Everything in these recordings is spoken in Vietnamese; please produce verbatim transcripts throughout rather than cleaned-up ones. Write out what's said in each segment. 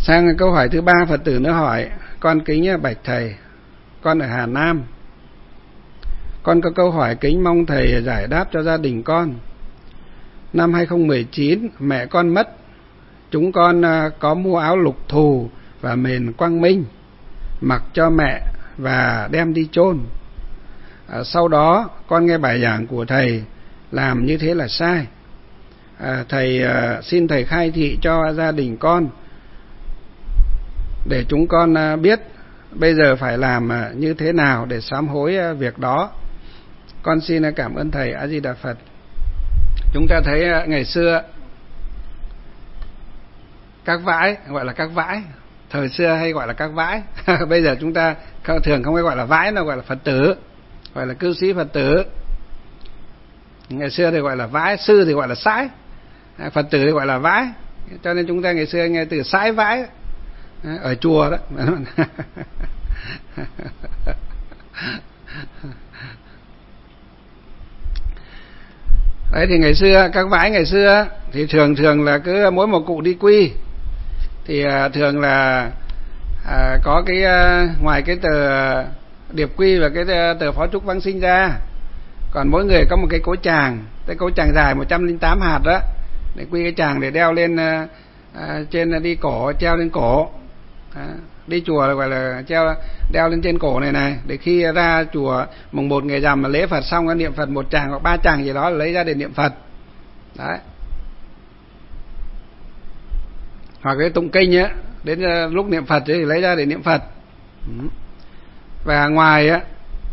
Sang câu hỏi thứ ba, Phật tử nữa hỏi: con kính bạch thầy, con ở Hà Nam, con có câu hỏi kính mong thầy giải đáp cho gia đình con. Năm hai không một chín mẹ con mất, chúng con có mua áo lục thù và mền quang minh mặc cho mẹ và đem đi chôn. À, sau đó con nghe bài giảng của thầy làm như thế là sai. À, thầy à, xin thầy khai thị cho gia đình con để chúng con à, biết bây giờ phải làm à, như thế nào để sám hối à, việc đó. Con xin à, cảm ơn thầy. A Di Đà Phật. Chúng ta thấy à, ngày xưa các vãi gọi là các vãi, thời xưa hay gọi là các vãi. Bây giờ chúng ta thường không hay gọi là vãi, nào gọi là Phật tử, gọi là cư sĩ Phật tử. Ngày xưa thì gọi là vãi, sư thì gọi là sãi, Phật tử thì gọi là vãi. Cho nên chúng ta ngày xưa nghe từ sãi vãi ở chùa đó. Đấy thì ngày xưa các vãi ngày xưa thì thường thường là cứ mỗi một cụ đi quy thì thường là à, có cái ngoài cái tờ điệp quy và cái tờ phó trúc vãng sinh ra, còn mỗi người có một cái cối tràng, cái cối tràng dài một trăm lẻ tám hạt đó, để quy cái tràng để đeo lên à, trên đi cổ, treo lên cổ. À, đi chùa là gọi là treo đeo lên trên cổ này này, để khi ra chùa mùng một ngày rằm mà lễ Phật xong niệm Phật một tràng hoặc ba tràng gì đó lấy ra để niệm Phật. Đấy. Hoặc cái tụng kinh á, đến lúc niệm Phật thì lấy ra để niệm Phật. Và ngoài á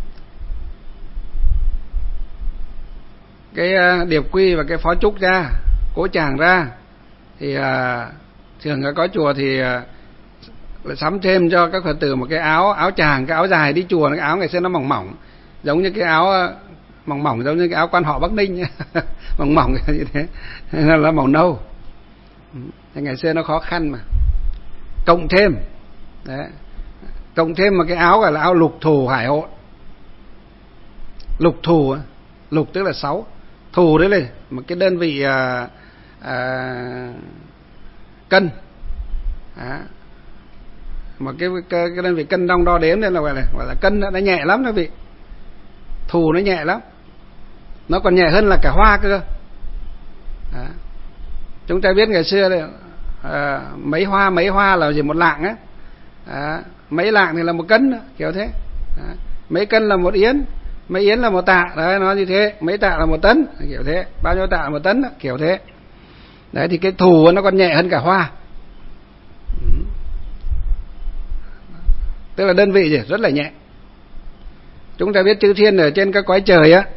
cái điệp quy và cái phó trúc ra, cố tràng ra thì à, thường có chùa thì à, sắm thêm cho các Phật tử một cái áo áo tràng, cái áo dài đi chùa. Cái áo ngày xưa nó mỏng mỏng, giống như cái áo mỏng mỏng giống như cái áo quan họ Bắc Ninh. Mỏng mỏng như thế, là màu nâu. Ngày xưa nó khó khăn mà. Cộng thêm đấy, cộng thêm một cái áo gọi là áo lục thù hải hộ. Lục thù, lục tức là sáu, thù đấy là một cái đơn vị à, à, cân. Đó. Một cái, cái, cái đơn vị cân đong đo đếm nên là gọi là gọi là cân, nó nhẹ lắm đó vị. Thù nó nhẹ lắm, nó còn nhẹ hơn là cả hoa cơ. Đó. Chúng ta biết ngày xưa đấy, à, mấy hoa mấy hoa là gì, một lạng á. À, mấy lạng thì là một cân đó, kiểu thế. À, mấy cân là một yến, mấy yến là một tạ, đấy nó như thế. Mấy tạ là một tấn, kiểu thế. Bao nhiêu tạ là một tấn đó, kiểu thế. Đấy thì cái thù nó còn nhẹ hơn cả hoa. Ừ. Tức là đơn vị gì rất là nhẹ. Chúng ta biết chư thiên ở trên các cõi trời á,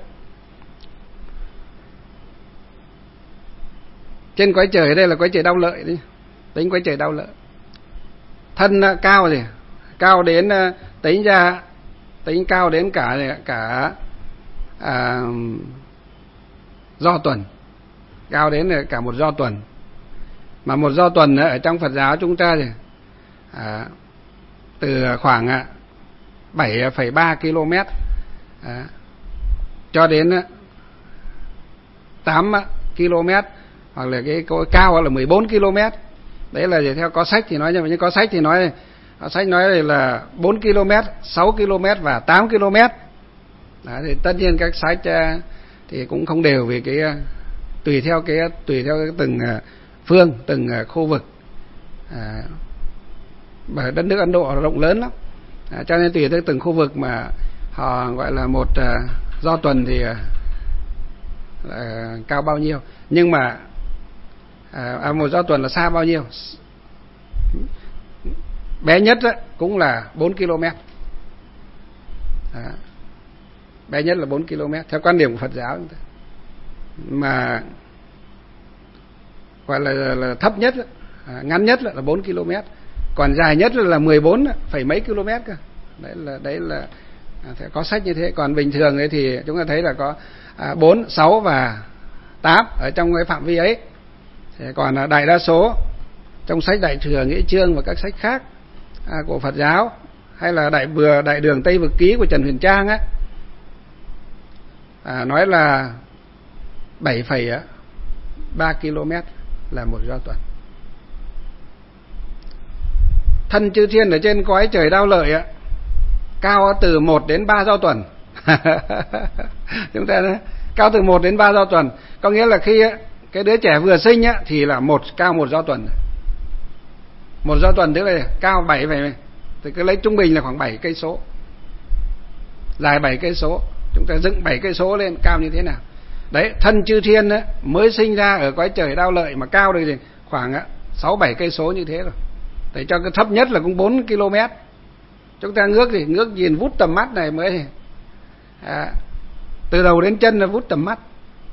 trên cõi trời đây là cõi trời đau lợi đi, tính cõi trời đau lợi. Thân cao gì, cao đến tính ra tính cao đến cả cả à, do tuần, cao đến cả một do tuần. Mà một do tuần ở trong Phật giáo chúng ta thì à, từ khoảng bảy phẩy ba ki lô mét à, cho đến tám ki lô mét, hoặc là cái cao là mười bốn ki lô mét. Đấy là theo có sách thì nói, nhưng có sách thì nói có sách nói là bốn ki lô mét, sáu ki lô mét và tám ki lô mét. Đó, thì tất nhiên các sách thì cũng không đều, vì cái tùy theo cái tùy theo cái từng phương, từng khu vực. À, bởi đất nước Ấn Độ rộng lớn lắm, à, cho nên tùy theo từng khu vực mà họ gọi là một uh, do tuần thì uh, cao bao nhiêu. Nhưng mà uh, một do tuần là xa bao nhiêu. Bé nhất đó, cũng là bốn ki lô mét. À, bé nhất là bốn ki lô mét theo quan điểm của Phật giáo. Mà gọi là, là, là thấp nhất, à, ngắn nhất là bốn ki lô mét. Còn dài nhất là mười bốn phẩy mấy km cơ. Đấy là đấy là à, có sách như thế. Còn bình thường ấy thì chúng ta thấy là có à, bốn, sáu và tám ở trong cái phạm vi ấy. Thì còn à, đại đa số trong sách Đại Thừa Nghĩa Chương và các sách khác à, của Phật giáo, hay là đại bừa đại đường Tây Vực Ký của Trần Huyền Trang á, à, nói là bảy phẩy ba ki lô mét là một do tuần. thân chư thiên ở trên cõi trời Đao Lợi á, cao từ một đến ba giao tuần. Chúng ta nói, cao từ một đến ba giao tuần, có nghĩa là khi á, cái đứa trẻ vừa sinh á, thì là một cao một giao tuần. Một giao tuần tức là cao bảy vậy, thì cứ lấy trung bình là khoảng bảy cây số, dài bảy cây số. Chúng ta dựng bảy cây số lên cao như thế nào? Đấy, thân chư thiên á, mới sinh ra ở cõi trời Đao Lợi mà cao được thì khoảng sáu bảy cây số như thế rồi. Để cho cái thấp nhất là cũng bốn ki lô mét. Chúng ta ngước thì ngước nhìn vút tầm mắt này mới à, từ đầu đến chân là vút tầm mắt.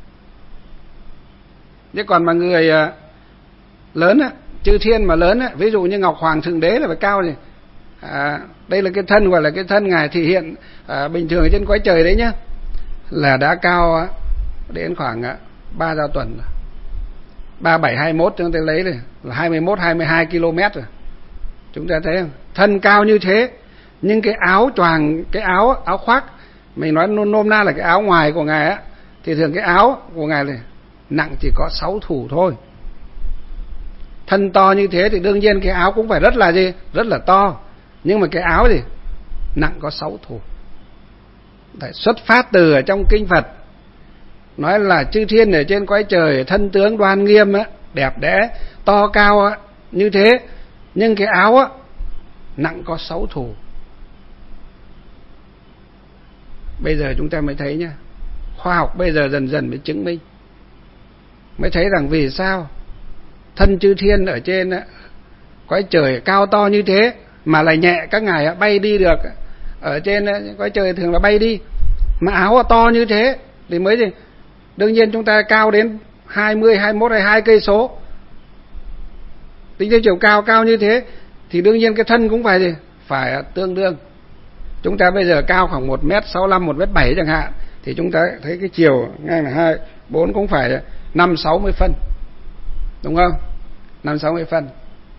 Chứ còn mà người à, lớn á, chư thiên mà lớn á, ví dụ như Ngọc Hoàng Thượng Đế là phải cao gì à, đây là cái thân gọi là cái thân ngài thể hiện à, bình thường ở trên cõi trời đấy nhá, là đã cao á, đến khoảng ba giao tuần rồi. ba bảy hai mốt chúng ta lấy này là hai mươi mốt hai mươi hai ki lô mét rồi. Chúng ta thấy không? Thân cao như thế, nhưng cái áo choàng, cái áo áo khoác, mình nói nôm nôm na là cái áo ngoài của ngài á, thì thường cái áo của ngài này nặng chỉ có sáu thủ thôi. Thân to như thế thì đương nhiên cái áo cũng phải rất là gì? Rất là to. Nhưng mà cái áo gì? Nặng có sáu thủ. Đấy, xuất phát từ ở trong kinh Phật nói là chư thiên ở trên cõi trời thân tướng đoan nghiêm á, đẹp đẽ, to cao á, như thế, nhưng cái áo á nặng có sáu thủ. Bây giờ chúng ta mới thấy nhá, khoa học bây giờ dần dần mới chứng minh, mới thấy rằng vì sao thân chư thiên ở trên á, cõi trời cao to như thế mà lại nhẹ, các ngài á, bay đi được. Ở trên á, cõi trời thường là bay đi, mà áo to như thế thì mới gì? Đương nhiên chúng ta cao đến hai mươi, hai mươi mốt, hai mươi hai cây số. Tính theo chiều cao cao như thế thì đương nhiên cái thân cũng phải gì? Phải tương đương. Chúng ta bây giờ cao khoảng một mét sáu mươi lăm, một mét bảy chẳng hạn, thì chúng ta thấy cái chiều ngay là hai, bốn cũng phải năm sáu mươi phân. Đúng không? năm sáu mươi phân.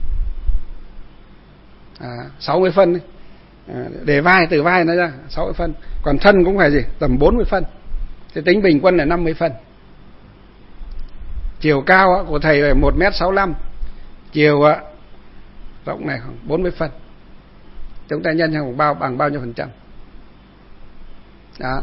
À, sáu mươi phân đi. À, để vai, từ vai nó ra sáu mươi phân. Còn thân cũng phải gì? Tầm bốn mươi phân. Thì tính bình quân là năm mươi phân. Chiều cao của thầy là một mét sáu mươi lăm, chiều rộng này khoảng bốn mươi phân. Chúng ta nhân bằng bao bằng bao nhiêu phần trăm? Đó.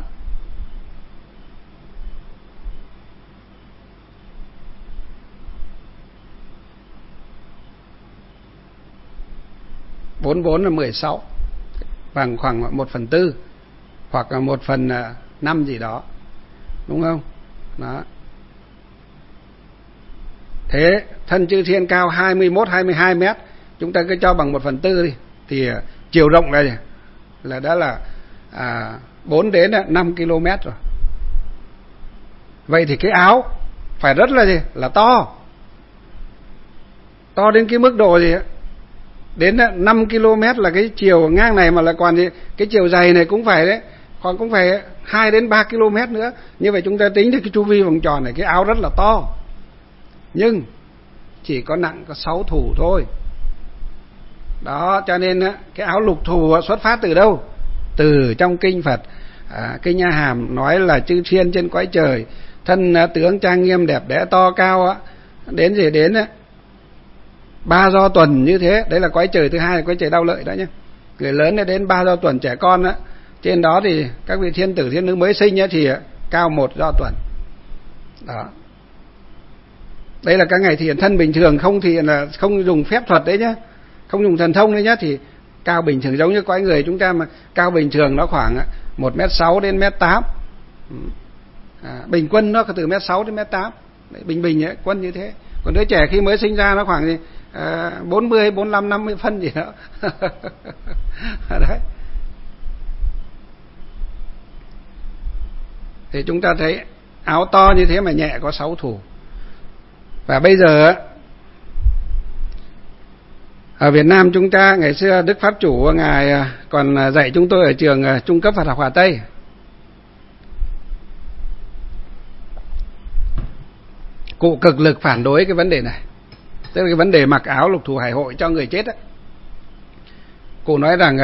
Bốn bốn là mười sáu, bằng khoảng một phần tư hoặc là một phần năm gì đó, đúng không? Đó. Thế thân chư thiên cao hai mươi mốt, hai mươi hai mét, chúng ta cứ cho bằng một phần tư đi, thì chiều rộng này là đã là à, bốn đến năm ki lô mét rồi. Vậy thì cái áo phải rất là gì? Là to. To đến cái mức độ gì? Đến năm ki lô mét là cái chiều ngang này, mà là còn gì? Cái chiều dày này cũng phải đấy, còn cũng phải hai đến ba ki lô mét nữa. Như vậy chúng ta tính được cái chu vi vòng tròn này, cái áo rất là to. Nhưng chỉ có nặng có sáu thủ thôi. Đó, cho nên cái áo lục thù xuất phát từ đâu? Từ trong kinh Phật. À, kinh A Hàm nói là chư thiên trên cõi trời thân tướng trang nghiêm đẹp đẽ to cao á, đến gì đến á ba do tuần như thế. Đấy là cõi trời thứ hai, là cõi trời Đao Lợi đó nhé. Người lớn đến ba do tuần, trẻ con á trên đó thì các vị thiên tử thiên nữ mới sinh á thì cao một do tuần. Đó. Đây là các ngày thiền thân bình thường, không thì là không dùng phép thuật đấy nhá, không dùng thần thông đấy nhá, thì cao bình thường giống như cõi người chúng ta, mà cao bình thường nó khoảng một mét sáu đến mét tám. À, bình quân nó từ mét sáu đến mét tám. Đấy, bình bình ấy, quân như thế. Còn đứa trẻ khi mới sinh ra nó khoảng gì? À, bốn mươi, bốn mươi lăm, năm mươi phân gì đó. Đấy. Thì chúng ta thấy áo to như thế mà nhẹ có sáu thủ. Và bây giờ ở Việt Nam chúng ta, ngày xưa Đức Pháp Chủ ngài còn dạy chúng tôi ở trường trung cấp Phật học Hà Tây. Cụ cực lực phản đối cái vấn đề này, tức là cái vấn đề mặc áo lục thù hải hội cho người chết ấy. Cụ nói rằng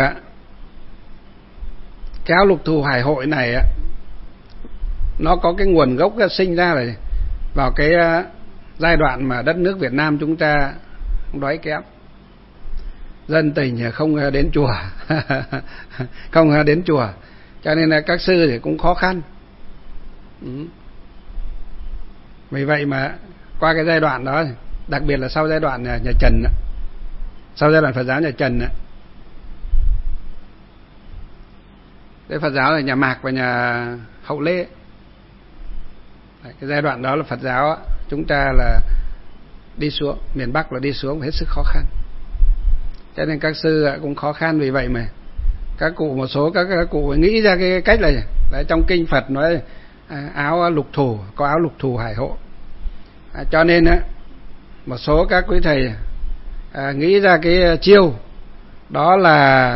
cái áo lục thù hải hội này nó có cái nguồn gốc sinh ra là vào cái giai đoạn mà đất nước Việt Nam chúng ta đói kém. dân tình không đến chùa không đến chùa, cho nên là các sư thì cũng khó khăn. Ừ. Vì vậy mà qua cái giai đoạn đó, đặc biệt là sau giai đoạn nhà, nhà Trần, sau giai đoạn Phật giáo nhà Trần, cái Phật giáo là nhà Mạc và nhà Hậu Lê. Cái giai đoạn đó là Phật giáo chúng ta là đi xuống, miền Bắc là đi xuống hết sức khó khăn, cho nên các sư cũng khó khăn. Vì vậy mà các cụ, một số các, các cụ nghĩ ra cái cách này, là trong kinh Phật nói áo lục thù, có áo lục thù hải hộ. À, cho nên á, một số các quý thầy à, nghĩ ra cái chiêu đó là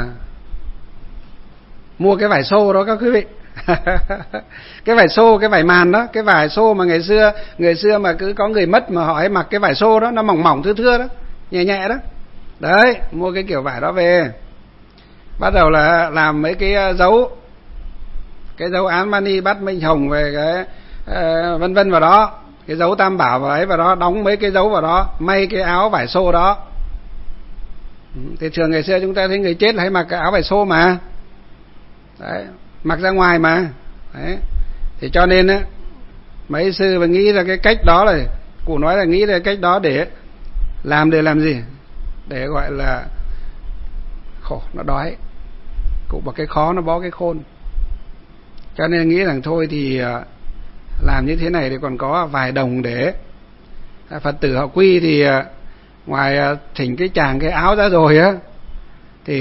mua cái vải xô đó các quý vị. Cái vải xô, cái vải màn đó, cái vải xô mà ngày xưa người xưa mà cứ có người mất mà họ ấy mặc cái vải xô đó, nó mỏng mỏng thưa thưa đó, nhẹ nhẹ đó. Đấy, mua cái kiểu vải đó về, bắt đầu là làm mấy cái dấu, cái dấu án mani bắt minh hồng về cái uh, vân vân vào đó, cái dấu tam bảo vào ấy vào đó, đóng mấy cái dấu vào đó, may cái áo vải xô đó. Thì thường ngày xưa chúng ta thấy người chết là hay mặc cái áo vải xô mà. Đấy, mặc ra ngoài mà. Đấy. Thì cho nên á, mấy sư mà nghĩ ra cái cách đó, là cụ nói là nghĩ ra cái cách đó để làm, để làm gì? Để gọi là khổ nó đói, cụ bảo cái khó nó bó cái khôn. Cho nên nghĩ rằng thôi thì làm như thế này thì còn có vài đồng để Phật tử họ quy. Thì ngoài thỉnh cái chàng cái áo ra rồi á, thì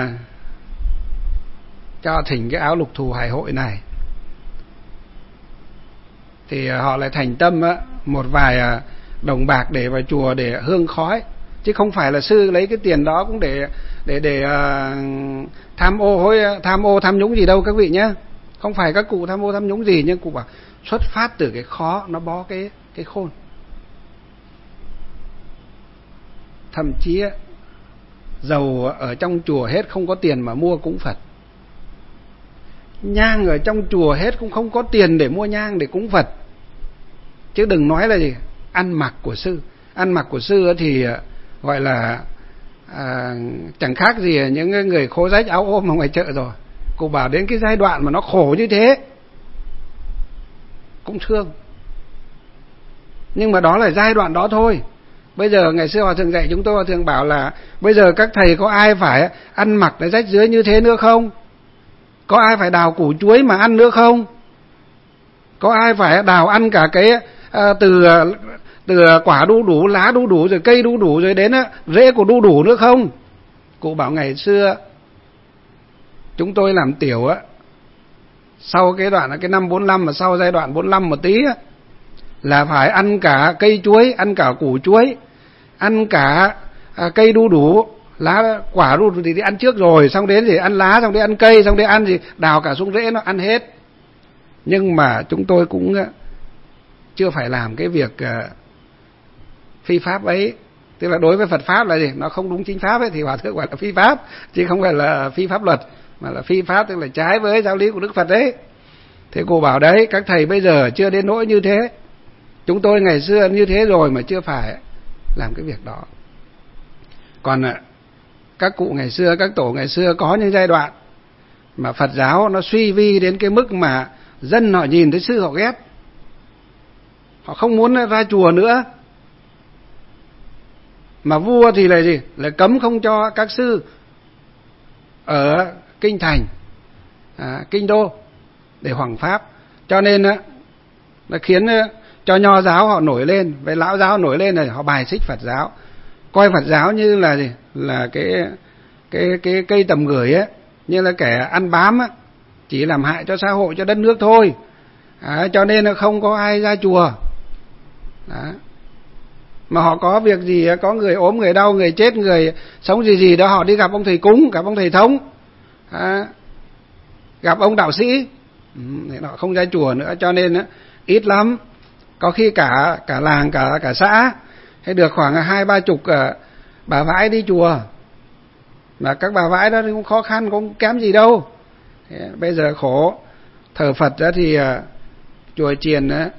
cho thỉnh cái áo lục thù hải hội này. Thì họ lại thành tâm á, một vài đồng bạc để vào chùa để hương khói, chứ không phải là sư lấy cái tiền đó cũng để để để uh, tham ô hối tham ô tham nhũng gì đâu các vị nhé. Không phải các cụ tham ô tham nhũng gì, nhưng cụ bảo xuất phát từ cái khó nó bó cái cái khôn. Thậm chí dầu ở trong chùa hết không có tiền mà mua cúng Phật, nhang ở trong chùa hết cũng không có tiền để mua nhang để cúng Phật, chứ đừng nói là gì ăn mặc của sư. Ăn mặc của sư thì gọi là à, chẳng khác gì những người khố rách áo ôm ở ngoài chợ rồi. Cô bảo đến cái giai đoạn mà nó khổ như thế cũng thương, nhưng mà đó là giai đoạn đó thôi. Bây giờ ngày xưa Hòa Thượng dạy chúng tôi, Hòa Thượng bảo là bây giờ các thầy có ai phải ăn mặc để rách rưới như thế nữa không? Có ai phải đào củ chuối mà ăn nữa không? Có ai phải đào ăn cả cái à, từ từ quả đu đủ, lá đu đủ, rồi cây đu đủ, rồi đến á, rễ của đu đủ nữa không? Cụ bảo ngày xưa chúng tôi làm tiểu á, sau cái đoạn là cái năm bốn lăm, mà sau giai đoạn bốn lăm một tí á, là phải ăn cả cây chuối, ăn cả củ chuối, ăn cả à, cây đu đủ, lá quả đu đủ thì đi ăn trước rồi, xong đến thì ăn lá, xong đến ăn cây, xong đến ăn gì đào cả xuống rễ nó ăn hết. Nhưng mà chúng tôi cũng chưa phải làm cái việc uh, phi pháp ấy. Tức là đối với Phật pháp là gì? Nó không đúng chính pháp ấy, thì Hòa Thượng gọi là phi pháp, chứ không phải là phi pháp luật, mà là phi pháp, tức là trái với giáo lý của Đức Phật đấy. Thế cô bảo đấy, các thầy bây giờ chưa đến nỗi như thế, chúng tôi ngày xưa như thế rồi mà chưa phải làm cái việc đó. Còn các cụ ngày xưa, các tổ ngày xưa có những giai đoạn mà Phật giáo nó suy vi đến cái mức mà dân họ nhìn thấy sư họ ghét, họ không muốn ra chùa nữa. Mà vua thì là gì? Là cấm không cho các sư ở kinh thành, à, kinh đô để hoằng pháp. Cho nên á, nó khiến cho nho giáo họ nổi lên, với lão giáo nổi lên, là họ bài xích Phật giáo, coi Phật giáo như là gì? Là cái cái cái cây tầm gửi á, như là kẻ ăn bám á, chỉ làm hại cho xã hội, cho đất nước thôi. À, cho nên là không có ai ra chùa. Đó. Mà họ có việc gì, có người ốm, người đau, người chết, người sống gì gì đó, họ đi gặp ông thầy cúng, gặp ông thầy thống, à, gặp ông đạo sĩ, ừ, họ không ra chùa nữa. Cho nên á, ít lắm, có khi cả cả làng, cả cả xã hay được khoảng hai ba chục bà vãi đi chùa. Mà các bà vãi đó thì cũng khó khăn, cũng kém gì đâu. Thế bây giờ khổ, thờ Phật đó thì chùa chiền á,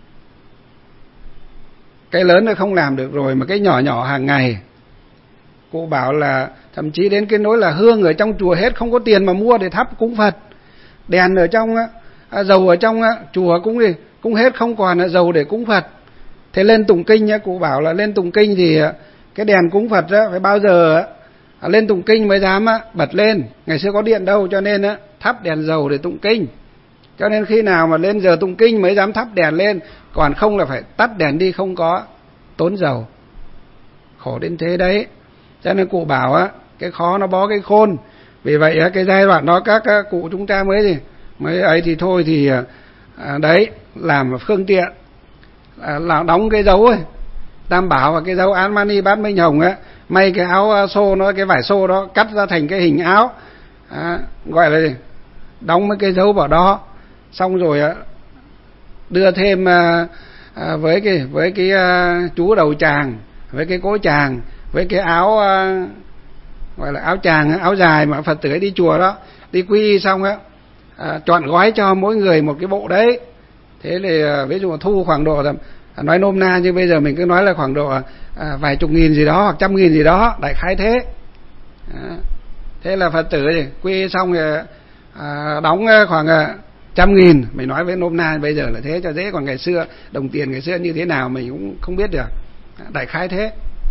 cái lớn nó không làm được rồi, mà cái nhỏ nhỏ hàng ngày cụ bảo là thậm chí đến cái nỗi là hương ở trong chùa hết, không có tiền mà mua để thắp cúng Phật. Đèn ở trong à, dầu ở trong à, chùa cũng gì cũng hết, không còn là dầu để cúng Phật. Thế lên tụng kinh nhá, cụ bảo là lên tụng kinh thì cái đèn cúng Phật đó phải bao giờ à, lên tụng kinh mới dám á, bật lên. Ngày xưa có điện đâu, cho nên á, thắp đèn dầu để tụng kinh. Cho nên khi nào mà lên giờ tụng kinh mới dám thắp đèn lên, còn không là phải tắt đèn đi, không có tốn dầu. Khổ đến thế đấy. Cho nên cụ bảo á, cái khó nó bó cái khôn. Vì vậy á, cái giai đoạn đó các cụ chúng ta mới gì mới ấy thì thôi thì à, đấy làm phương tiện à, là đóng cái dấu ấy, Tam Bảo và cái dấu Án Mani Bát Minh Hồng á, may cái áo xô nó, cái vải xô đó cắt ra thành cái hình áo à, gọi là gì? Đóng mấy cái dấu vào đó, xong rồi á, đưa thêm à, à, với cái với cái à, chú đầu tràng, với cái cỗ tràng, với cái áo à, gọi là áo tràng, áo dài mà Phật tử ấy đi chùa đó, đi quy y xong á, à, chọn gói cho mỗi người một cái bộ đấy. Thế thì à, ví dụ thu khoảng độ, à, nói nôm na nhưng bây giờ mình cứ nói là khoảng độ à, vài chục nghìn gì đó hoặc trăm nghìn gì đó, đại khái thế. À, thế là Phật tử thì quy y xong rồi à, đóng khoảng à, trăm nghìn, mình nói với nôm na bây giờ là thế cho dễ, còn ngày xưa đồng tiền ngày xưa như thế nào mình cũng không biết được, đại khái thế.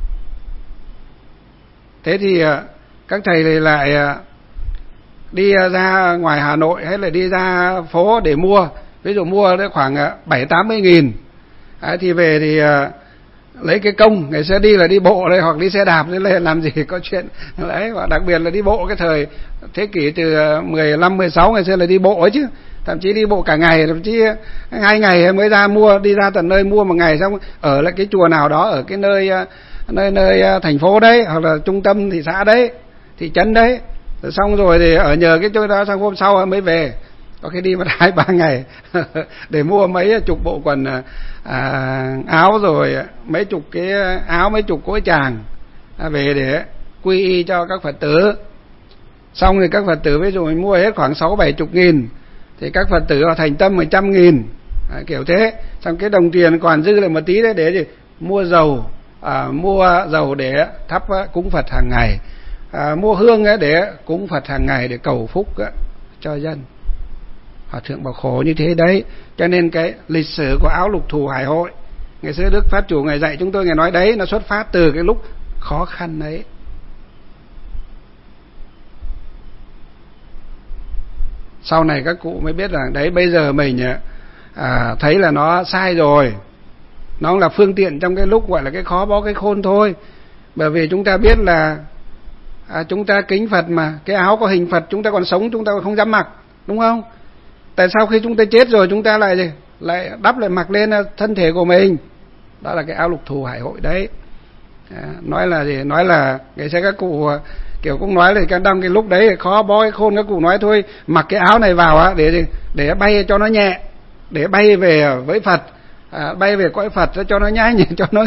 Thế thì à, các thầy thì lại à, đi ra ngoài Hà Nội hay là đi ra phố để mua, ví dụ mua khoảng bảy tám mươi nghìn, à, thì về thì à, lấy cái công, ngày xưa đi là đi bộ đây hoặc đi xe đạp đấy, làm gì có chuyện đấy, và đặc biệt là đi bộ cái thời thế kỷ từ mười lăm mười sáu ngày xưa là đi bộ ấy chứ, thậm chí đi bộ cả ngày, thậm chí hai ngày mới ra mua, đi ra tận nơi mua một ngày, xong ở lại cái chùa nào đó ở cái nơi nơi nơi thành phố đấy hoặc là trung tâm thị xã đấy, thị trấn đấy, rồi xong rồi thì ở nhờ cái chỗ đó, sang hôm sau mới về, có khi đi mất hai ba ngày để mua mấy chục bộ quần à, áo, rồi mấy chục cái áo, mấy chục cối tràng à, về để quy y cho các Phật tử. Xong thì các Phật tử ví dụ mình mua hết khoảng sáu bảy chục nghìn thì các Phật tử họ thành tâm một trăm nghìn à, kiểu thế. Xong cái đồng tiền còn dư lại một tí đấy để gì? Mua dầu, à, mua dầu để thắp cúng Phật hàng ngày, à, mua hương để cúng Phật hàng ngày để cầu phúc cho dân. Hòa thượng bảo khổ như thế đấy. Cho nên cái lịch sử của áo lục thù hải hội, ngày xưa Đức Pháp Chủ Ngài dạy chúng tôi, Ngài nói đấy, nó xuất phát từ cái lúc khó khăn đấy. Sau này các cụ mới biết rằng đấy, bây giờ mình à, thấy là nó sai rồi, nó là phương tiện trong cái lúc gọi là cái khó bó cái khôn thôi. Bởi vì chúng ta biết là à, chúng ta kính Phật mà, cái áo có hình Phật chúng ta còn sống chúng ta còn không dám mặc, đúng không? Tại sao khi chúng ta chết rồi chúng ta lại gì? Lại đắp lại mặc lên thân thể của mình? Đó là cái áo lục thù hải hội đấy. À, nói là gì? Nói là ngày xưa các cụ kiểu cũng nói là cái đâm cái lúc đấy khó bó cái khôn, các cụ nói thôi mặc cái áo này vào á để để bay cho nó nhẹ, để bay về với Phật, à, bay về cõi Phật cho nó nhanh, cho nó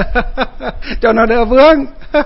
cho nó đỡ vướng.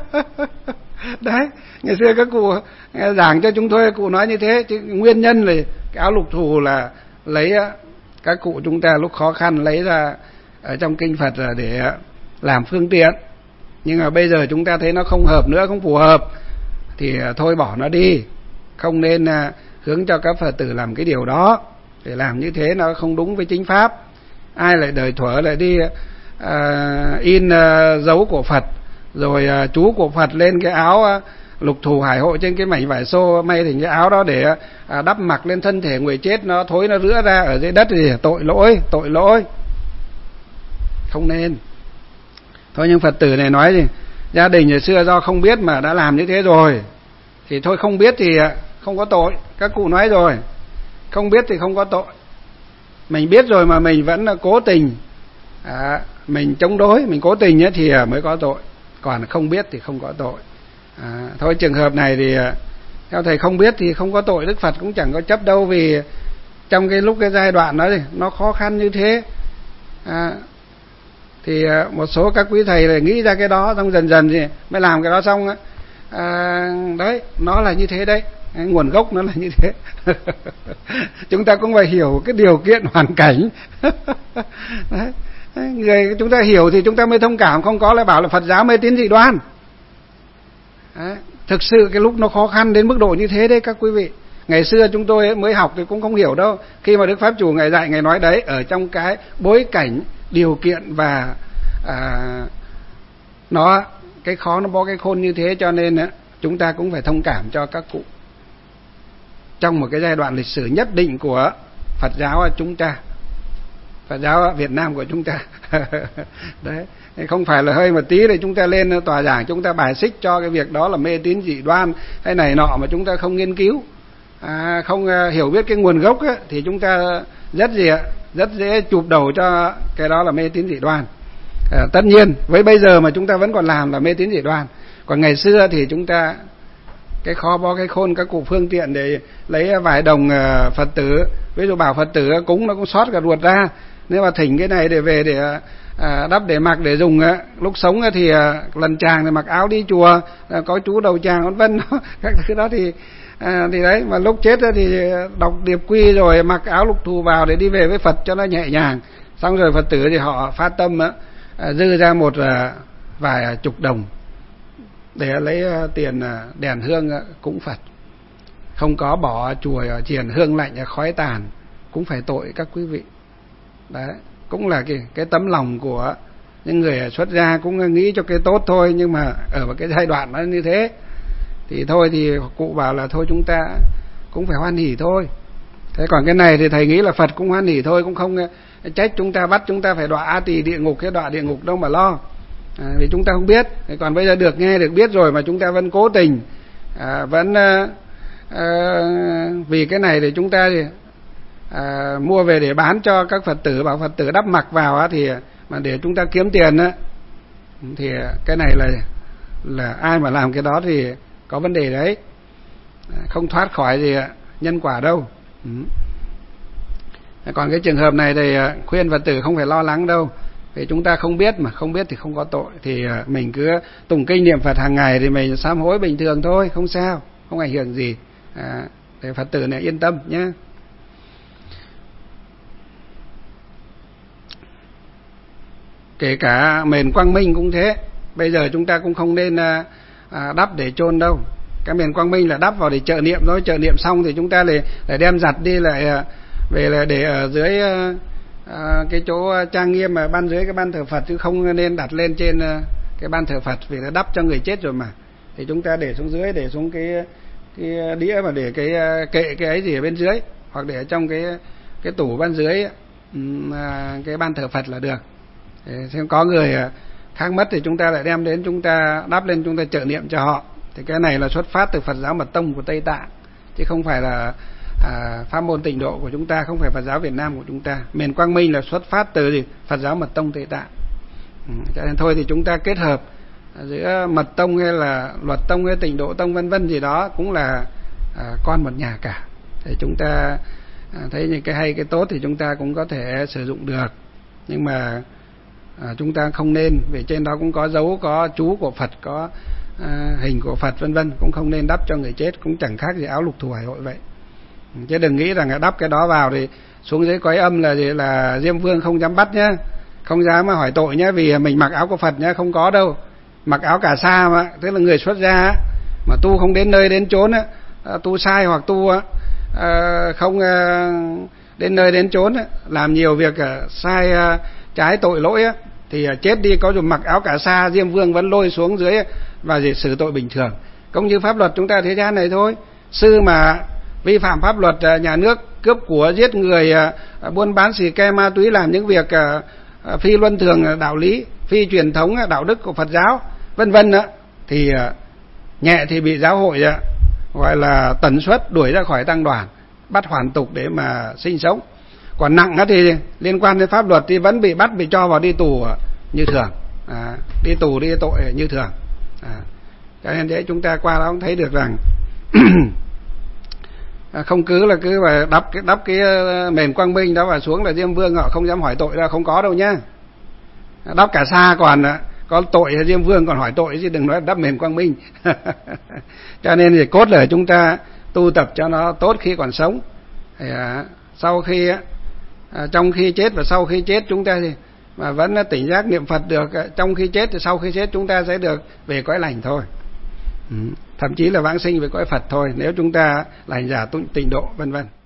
Đấy, ngày xưa các cụ giảng cho chúng tôi, cụ nói như thế, chứ nguyên nhân là cái áo lục thù là lấy các cụ chúng ta lúc khó khăn lấy ra ở trong kinh Phật là để làm phương tiện. Nhưng mà bây giờ chúng ta thấy nó không hợp nữa, không phù hợp thì thôi bỏ nó đi, không nên hướng cho các Phật tử làm cái điều đó. Để làm như thế nó không đúng với chính pháp. Ai lại đời thuở lại đi uh, in uh, dấu của Phật, rồi uh, chú của Phật lên cái áo uh, lục thù hải hội trên cái mảnh vải xô, may thành cái áo đó để uh, đắp mặc lên thân thể người chết, nó thối nó rữa ra ở dưới đất thì tội lỗi, tội lỗi. Không nên. Thôi nhưng Phật tử này nói gì? Gia đình ngày xưa do không biết mà đã làm như thế rồi, thì thôi không biết thì không có tội. Các cụ nói rồi, không biết thì không có tội. Mình biết rồi mà mình vẫn cố tình à, mình chống đối, mình cố tình ấy thì mới có tội, còn không biết thì không có tội. À, thôi trường hợp này thì theo thầy không biết thì không có tội, Đức Phật cũng chẳng có chấp đâu, vì trong cái lúc cái giai đoạn đó thì nó khó khăn như thế. À, thì một số các quý thầy lại nghĩ ra cái đó, xong dần dần thì mới làm cái đó xong à, đấy, nó là như thế đấy, nguồn gốc nó là như thế. Chúng ta cũng phải hiểu cái điều kiện hoàn cảnh. Đấy. Người chúng ta hiểu thì chúng ta mới thông cảm, không có lại bảo là Phật giáo mê tín dị đoan. Đấy. Thực sự cái lúc nó khó khăn đến mức độ như thế đấy các quý vị. Ngày xưa chúng tôi mới học thì cũng không hiểu đâu. Khi mà Đức Pháp Chủ Ngài dạy, Ngài nói đấy, ở trong cái bối cảnh, điều kiện và à, nó cái khó nó bó cái khôn như thế, cho nên á, chúng ta cũng phải thông cảm cho các cụ trong một cái giai đoạn lịch sử nhất định của Phật giáo chúng ta, Phật giáo Việt Nam của chúng ta. Đấy, không phải là hơi một tí thì chúng ta lên tòa giảng chúng ta bài xích cho cái việc đó là mê tín dị đoan hay này nọ mà chúng ta không nghiên cứu, à, không hiểu biết cái nguồn gốc ấy, thì chúng ta rất dễ rất dễ chụp đầu cho cái đó là mê tín dị đoan. À, tất nhiên với bây giờ mà chúng ta vẫn còn làm là mê tín dị đoan, còn ngày xưa thì chúng ta cái khó bó cái khôn, các cụ phương tiện để lấy vài đồng Phật tử, ví dụ bảo Phật tử cúng nó cũng xót cả ruột ra, nếu mà thỉnh cái này để về để à, đắp để mặc để dùng á, lúc sống thì à, lần chàng thì mặc áo đi chùa, à, có chú đầu chàng vân vân các thứ đó thì à, thì đấy, mà lúc chết thì đọc điệp quy rồi mặc áo lục thù vào để đi về với Phật cho nó nhẹ nhàng. Xong rồi Phật tử thì họ phát tâm á, à, dư ra một à, vài chục đồng để lấy tiền đèn hương cúng Phật, không có bỏ chùa chiền hương lạnh khói tàn cũng phải tội các quý vị. Đấy, cũng là cái, cái tấm lòng của những người xuất gia, cũng nghĩ cho cái tốt thôi, nhưng mà ở một cái giai đoạn nó như thế thì thôi thì cụ bảo là thôi chúng ta cũng phải hoan hỉ thôi. Thế còn cái này thì thầy nghĩ là Phật cũng hoan hỉ thôi, cũng không trách chúng ta, bắt chúng ta phải đọa A Tỳ địa ngục, cái đọa địa ngục đâu mà lo. À, vì chúng ta không biết. Còn bây giờ được nghe được biết rồi mà chúng ta vẫn cố tình à, vẫn à, à, vì cái này thì chúng ta thì, à, mua về để bán cho các Phật tử, bảo Phật tử đắp mặc vào á, thì mà để chúng ta kiếm tiền á, thì cái này là là ai mà làm cái đó thì có vấn đề đấy, không thoát khỏi gì nhân quả đâu. Ừ. Còn cái trường hợp này thì khuyên Phật tử không phải lo lắng đâu, vì chúng ta không biết mà, không biết thì không có tội, thì mình cứ tụng kinh niệm Phật hàng ngày thì mình sám hối bình thường thôi, không sao, không ảnh hưởng gì, à, để Phật tử này yên tâm nhé. Kể cả mền Quang Minh cũng thế, bây giờ chúng ta cũng không nên à, đắp để chôn đâu. Cái mền Quang Minh là đắp vào để trợ niệm thôi, trợ niệm xong thì chúng ta lại, lại đem giặt đi lại về là để ở dưới à, cái chỗ trang nghiêm mà ban dưới cái ban thờ Phật, chứ không nên đặt lên trên cái ban thờ Phật, vì nó đắp cho người chết rồi mà. Thì chúng ta để xuống dưới, để xuống cái cái đĩa mà để cái kệ cái ấy gì ở bên dưới, hoặc để ở trong cái cái tủ ban dưới cái ban thờ Phật là được. Để xem có người khác mất thì chúng ta lại đem đến, chúng ta đắp lên, chúng ta trợ niệm cho họ. Thì cái này là xuất phát từ Phật giáo Mật Tông của Tây Tạng, chứ không phải là à, pháp môn Tịnh Độ của chúng ta, không phải Phật giáo Việt Nam của chúng ta. Miền Quang Minh là xuất phát từ gì? Phật giáo Mật Tông Tây Tạng. Ừ, cho nên thôi thì chúng ta kết hợp giữa Mật Tông hay là Luật Tông hay Tịnh Độ Tông vân vân gì đó, cũng là à, con một nhà cả. Thì chúng ta à, thấy những cái hay cái tốt thì chúng ta cũng có thể sử dụng được, nhưng mà à, chúng ta không nên, vì trên đó cũng có dấu, có chú của Phật, có à, hình của Phật vân vân, cũng không nên đắp cho người chết, cũng chẳng khác gì áo lục thù hải hội vậy. Chứ đừng nghĩ rằng là đắp cái đó vào thì xuống dưới cõi âm là gì, là Diêm Vương không dám bắt nhá, không dám mà hỏi tội nhá, vì mình mặc áo của Phật nhá, không có đâu. Mặc áo cà sa mà, tức là người xuất gia mà tu không đến nơi đến chốn á, tu sai hoặc tu à, không à, đến nơi đến chốn á, làm nhiều việc à, sai à, trái tội lỗi á, thì à, chết đi, có dù mặc áo cà sa Diêm Vương vẫn lôi xuống dưới và gì xử tội bình thường. Cũng như pháp luật chúng ta thế gian này thôi, sư mà vi phạm pháp luật nhà nước, cướp của, giết người, buôn bán xì ke ma túy, làm những việc phi luân thường đạo lý, phi truyền thống đạo đức của Phật giáo vân vân đó, thì nhẹ thì bị giáo hội gọi là tần suất đuổi ra khỏi tăng đoàn, bắt hoàn tục để mà sinh sống. Còn nặng thì liên quan đến pháp luật thì vẫn bị bắt, bị cho vào đi tù như thường, à, đi tù đi tội như thường. À, cho nên thế chúng ta qua đó cũng thấy được rằng không cứ là cứ mà đắp cái đắp cái mền Quang Minh đó và xuống là Diêm Vương họ không dám hỏi tội đâu, không có đâu nhá. Đắp cả sa còn có tội, Diêm Vương còn hỏi tội, chứ đừng nói đắp mền Quang Minh. Cho nên thì cốt là chúng ta tu tập cho nó tốt khi còn sống, thì, à, sau khi à, trong khi chết và sau khi chết chúng ta thì mà vẫn tỉnh giác niệm Phật được, trong khi chết thì sau khi chết chúng ta sẽ được về cõi lành thôi. thậm chí là vãng sinh với cõi Phật thôi, nếu chúng ta là hành giả tịnh độ, vân vân.